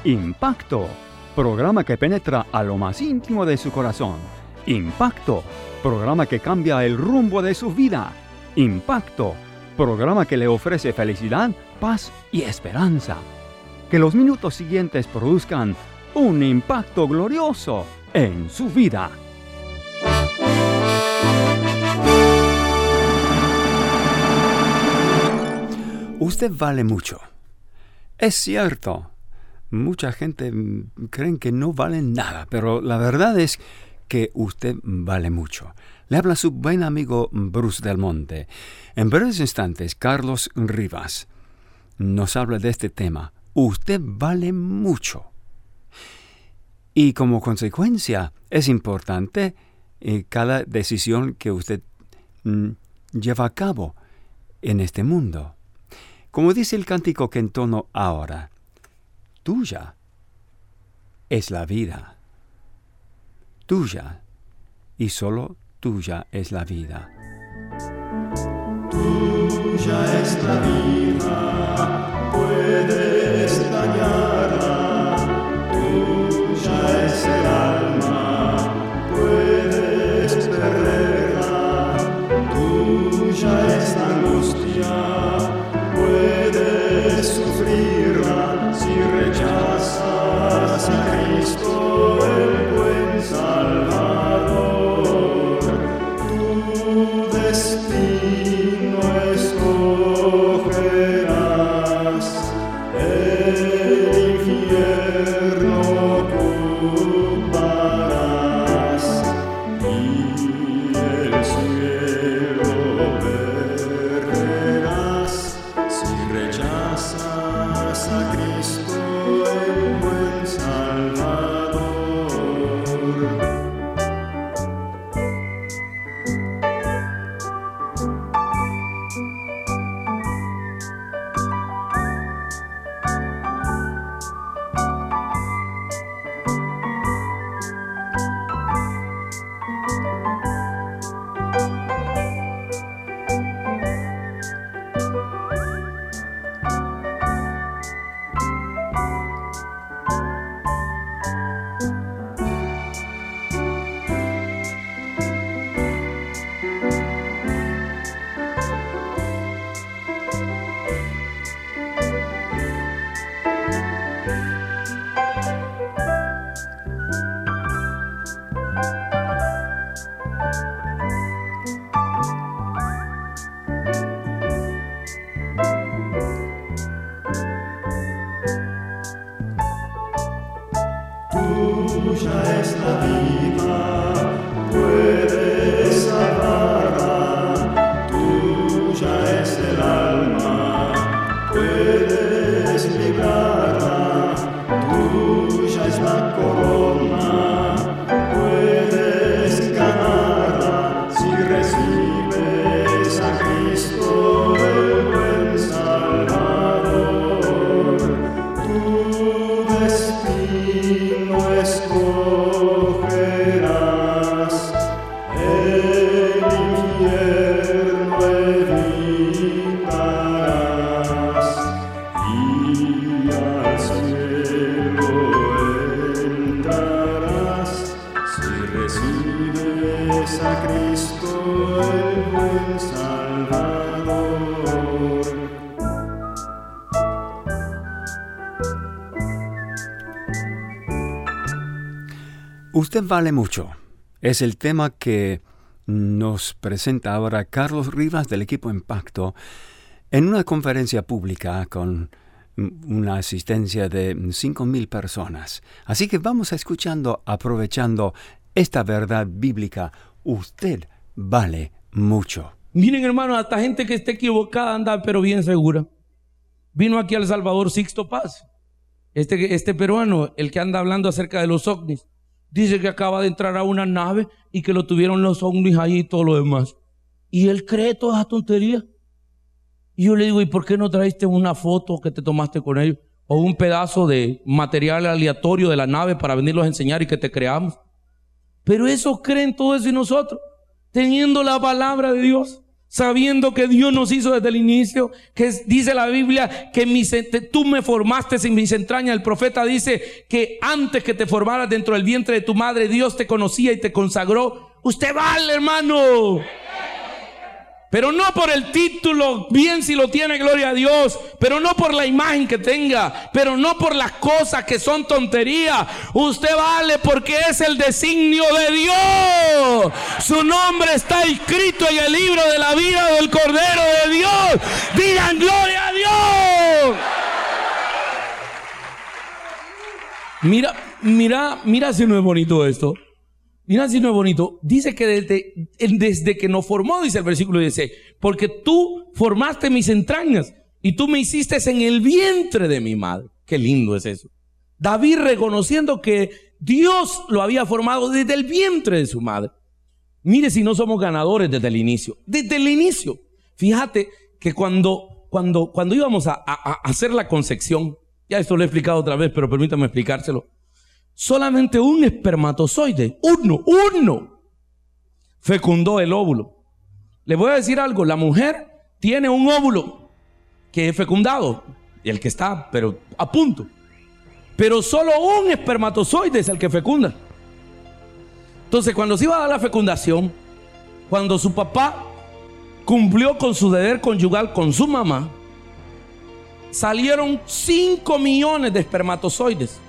Impacto, programa que penetra a lo más íntimo de su corazón. Impacto, programa que cambia el rumbo de su vida. Impacto, programa que le ofrece felicidad, paz y esperanza. Que los minutos siguientes produzcan un impacto glorioso en su vida. Usted vale mucho. Es cierto, mucha gente cree que no vale nada, pero la verdad es que usted vale mucho. Le habla su buen amigo Bruce Del Monte. En breves instantes, Carlos Rivas nos habla de este tema. Usted vale mucho. Y como consecuencia, es importante cada decisión que usted lleva a cabo en este mundo. Como dice el cántico que entono ahora, tuya es la vida. Tuya y solo tuya es la vida. Tuya es la vida, puedes dañarla. Tuya es el alma, puedes perderla. Tuya es la angustia, puedes sufrirla si rechazas a Cristo el buen Salvador. Tu destino escogerás, el infierno ocuparás y el cielo perderás si rechazas a Cristo el buen Salvador. Tuya es la vida, puedes salvarla. Tuya es el alma, puedes librarla. Tuya es la corona, puedes ganarla si recibes a Cristo el buen Salvador. Tu destino escogerás, el infierno evitarás y al cielo entrarás si recibes a Cristo el buen Salvador. Usted vale mucho. Es el tema que nos presenta ahora Carlos Rivas del equipo Impacto en una conferencia pública con una asistencia de 5,000 personas. Así que vamos aprovechando esta verdad bíblica. Usted vale mucho. Miren, hermanos, hasta gente que esté equivocada anda pero bien segura. Vino aquí a El Salvador Sixto Paz. Este peruano, el que anda hablando acerca de los ovnis, dice que acaba de entrar a una nave y que lo tuvieron los ovnis ahí y todo lo demás. Y él cree toda esa tontería. Y yo le digo, ¿y por qué no traiste una foto que te tomaste con ellos? O un pedazo de material aleatorio de la nave para venirlos a enseñar y que te creamos. Pero esos creen todo eso y nosotros, teniendo la palabra de Dios, sabiendo que Dios nos hizo desde el inicio, que dice la Biblia que tú me formaste en mis entrañas. El profeta dice que antes que te formaras dentro del vientre de tu madre, Dios te conocía y te consagró. Usted vale, hermano. Pero no por el título, bien si lo tiene, gloria a Dios, pero no por la imagen que tenga, pero no por las cosas que son tonterías. Usted vale porque es el designio de Dios. Su nombre está escrito en el libro de la vida del Cordero de Dios. Digan gloria a Dios. Mira si no es bonito esto. Mira si no es bonito. Dice que desde que nos formó, dice el versículo 16, porque tú formaste mis entrañas y tú me hiciste en el vientre de mi madre. Qué lindo es eso. David reconociendo que Dios lo había formado desde el vientre de su madre. Mire si no somos ganadores desde el inicio. Desde el inicio. Fíjate que cuando íbamos a hacer la concepción, ya esto lo he explicado otra vez, pero permítame explicárselo. Solamente un espermatozoide, uno, fecundó el óvulo. Le voy a decir algo, la mujer tiene un óvulo que es fecundado, el que está, pero a punto. Pero solo un espermatozoide es el que fecunda. Entonces, cuando se iba a dar la fecundación, cuando su papá cumplió con su deber conyugal con su mamá, salieron 5 millones de espermatozoides.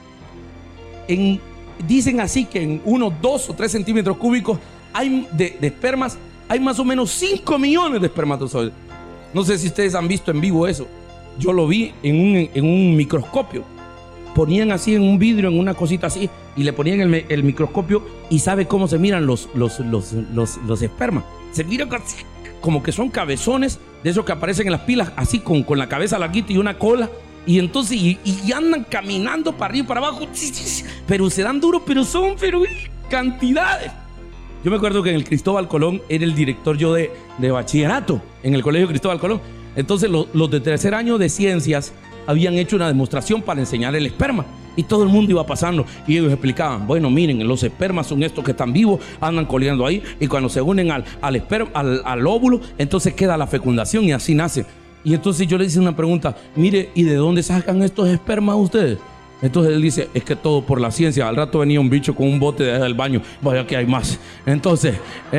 Dicen así que en unos 2 o 3 centímetros cúbicos hay de espermas, hay más o menos 5 millones de espermatozoides. No sé si ustedes han visto en vivo eso. Yo lo vi en un microscopio. Ponían así en un vidrio, en una cosita así, y le ponían el microscopio, y ¿sabe cómo se miran los espermas? Se miran como que son cabezones de esos que aparecen en las pilas, así con la cabeza larguita y una cola. Y entonces y andan caminando para arriba y para abajo, pero se dan duro, pero son cantidades. Yo me acuerdo que en el Cristóbal Colón era el director yo de bachillerato en el colegio Cristóbal Colón. Entonces los de tercer año de ciencias habían hecho una demostración para enseñar el esperma, y todo el mundo iba pasando y ellos explicaban: bueno, miren, los espermas son estos que están vivos, andan coleando ahí, y cuando se unen al óvulo, entonces queda la fecundación y así nace. Y entonces yo le hice una pregunta: mire, ¿y de dónde sacan estos espermas ustedes? Entonces él dice: es que todo por la ciencia. Al rato venía un bicho con un bote del baño, vaya que hay más. Entonces,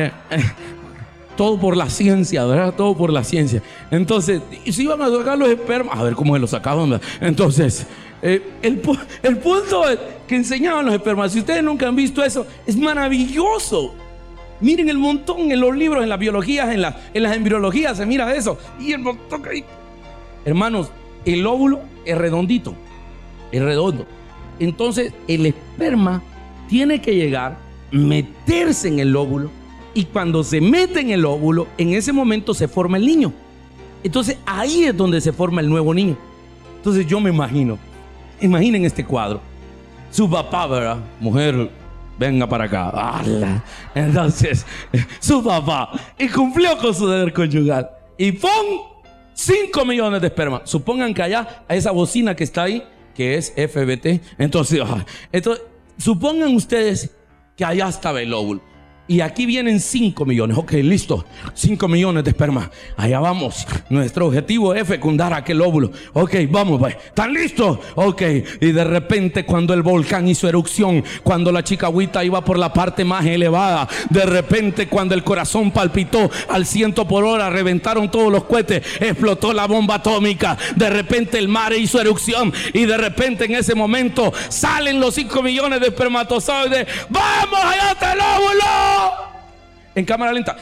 todo por la ciencia, ¿verdad? Todo por la ciencia. Entonces, si iban a sacar los espermas, a ver cómo se los sacaban, ¿verdad? Entonces, el punto es que enseñaban los espermas. Si ustedes nunca han visto eso, es maravilloso. Miren el montón en los libros, en las biologías, en las embriologías se mira eso. Y el montón ahí. Hermanos, el óvulo es redondito, es redondo. Entonces el esperma tiene que llegar, meterse en el óvulo, y cuando se mete en el óvulo, en ese momento se forma el niño. Entonces ahí es donde se forma el nuevo niño. Entonces yo me imaginen este cuadro. Su papá, ¿verdad? Mujer, venga para acá. ¡Hala! Entonces, su papá, y cumplió con su deber conyugal, y ¡pum! 5 millones de espermas. Supongan que allá, a esa bocina que está ahí, que es FBT, entonces, supongan ustedes que allá estaba el óvulo, y aquí vienen 5 millones. Ok, listo, 5 millones de espermas. Allá vamos. Nuestro objetivo es fecundar aquel óvulo. Ok, vamos, ¿están listos? Ok, y de repente cuando el volcán hizo erupción, cuando la chicahuita iba por la parte más elevada, de repente cuando el corazón palpitó al 100 por hora, reventaron todos los cohetes, explotó la bomba atómica, de repente el mar hizo erupción, y de repente en ese momento salen los 5 millones de espermatozoides. ¡Vamos, allá está el óvulo! En cámara lenta.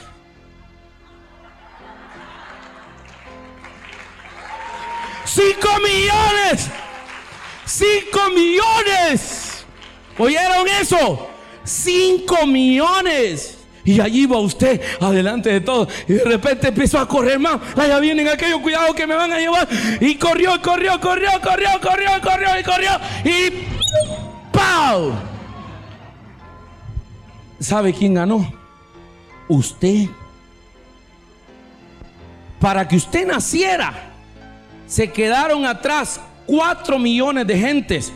¡5 millones! ¡5 millones! ¿Oyeron eso? 5 millones. Y allí va usted adelante de todo, y de repente empezó a correr más. Allá vienen aquellos, cuidado que me van a llevar. Y corrió. Y ¡pau! ¿Sabe quién ganó? Usted. Para que usted naciera, se quedaron atrás 4 millones de gentes.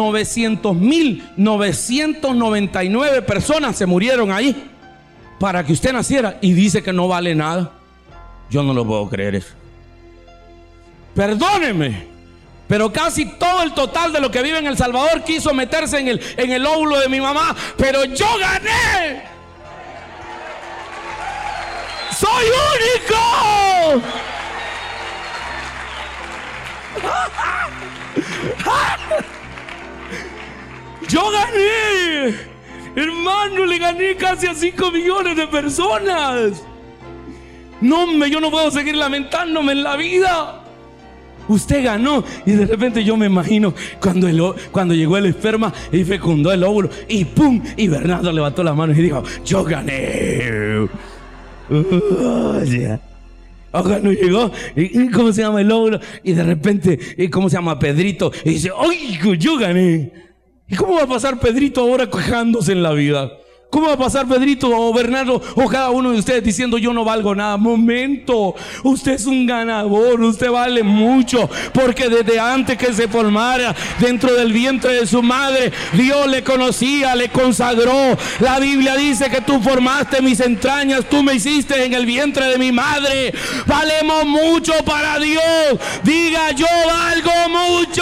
900,999 personas se murieron ahí para que usted naciera, y dice que no vale nada. Yo no lo puedo creer eso. Perdóneme, pero casi todo el total de lo que vive en El Salvador quiso meterse en el óvulo de mi mamá, pero yo gané. ¡Soy único! Yo gané, hermano, le gané casi a 5 millones de personas. No, hombre, yo no puedo seguir lamentándome en la vida. Usted ganó. Y de repente yo me imagino cuando llegó el esperma y fecundó el óvulo y ¡pum! Y Bernardo levantó las manos y dijo: yo gané. Acá no llegó, y ¿cómo se llama el óvulo? Y de repente, ¿cómo se llama Pedrito? Y dice: ¡ay, yo gané! ¿Y cómo va a pasar Pedrito ahora quejándose en la vida? ¿Cómo va a pasar Pedrito o Bernardo o cada uno de ustedes diciendo: yo no valgo nada? Momento, usted es un ganador, usted vale mucho, porque desde antes que se formara dentro del vientre de su madre, Dios le conocía, le consagró. La Biblia dice que tú formaste mis entrañas, tú me hiciste en el vientre de mi madre. Valemos mucho para Dios. Diga: yo valgo mucho.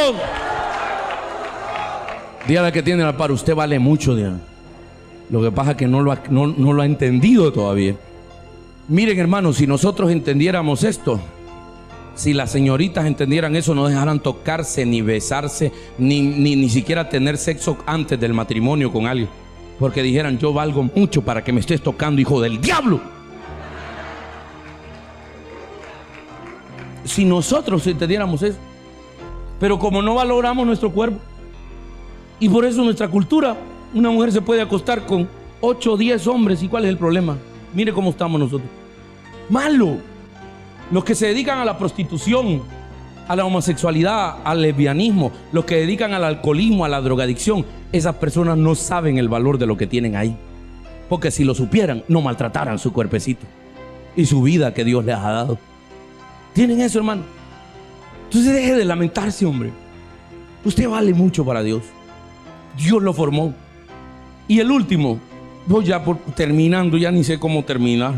Dígale que tiene la par: usted vale mucho, Diana. Lo que pasa es que no lo ha entendido todavía. Miren, hermanos, si nosotros entendiéramos esto, si las señoritas entendieran eso, no dejaran tocarse, ni besarse, ni siquiera tener sexo antes del matrimonio con alguien, porque dijeran: yo valgo mucho para que me estés tocando, hijo del diablo. Si nosotros entendiéramos eso, pero como no valoramos nuestro cuerpo, y por eso nuestra cultura, una mujer se puede acostar con 8 o 10 hombres. ¿Y cuál es el problema? Mire cómo estamos nosotros. Malo. Los que se dedican a la prostitución, a la homosexualidad, al lesbianismo, los que dedican al alcoholismo, a la drogadicción, esas personas no saben el valor de lo que tienen ahí. Porque si lo supieran, no maltrataran su cuerpecito y su vida que Dios les ha dado. ¿Tienen eso, hermano? Entonces deje de lamentarse, hombre. Usted vale mucho para Dios. Dios lo formó. Y el último, voy ya terminando, ya ni sé cómo terminar.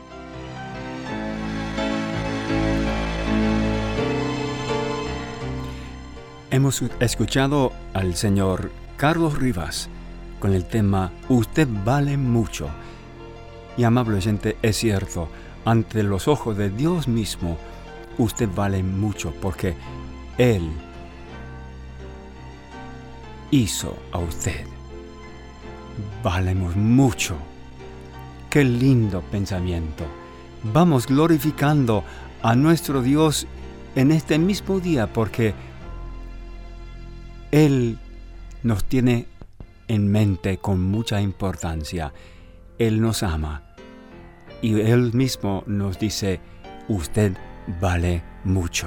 Hemos escuchado al señor Carlos Rivas con el tema Usted vale mucho. Y amable oyente, es cierto, ante los ojos de Dios mismo, usted vale mucho, porque Él hizo a usted. Valemos mucho. Qué lindo pensamiento. Vamos glorificando a nuestro Dios en este mismo día, porque Él nos tiene en mente con mucha importancia. Él nos ama y Él mismo nos dice: usted vale mucho.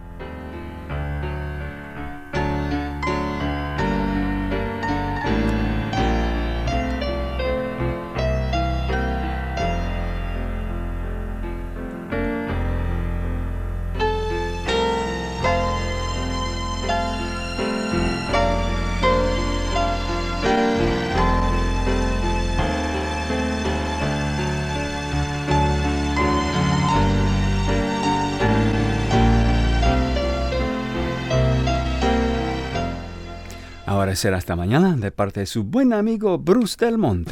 Ahora será hasta mañana de parte de su buen amigo Bruce Del Monte.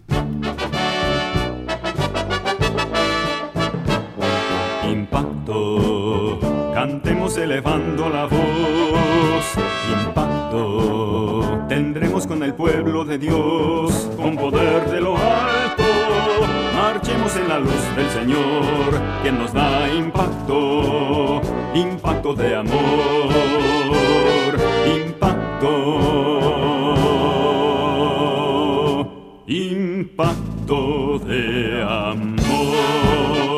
Impacto, cantemos elevando la voz. Impacto, tendremos con el pueblo de Dios, con poder de lo alto. Marchemos en la luz del Señor, quien nos da impacto, impacto de amor, impacto de amor.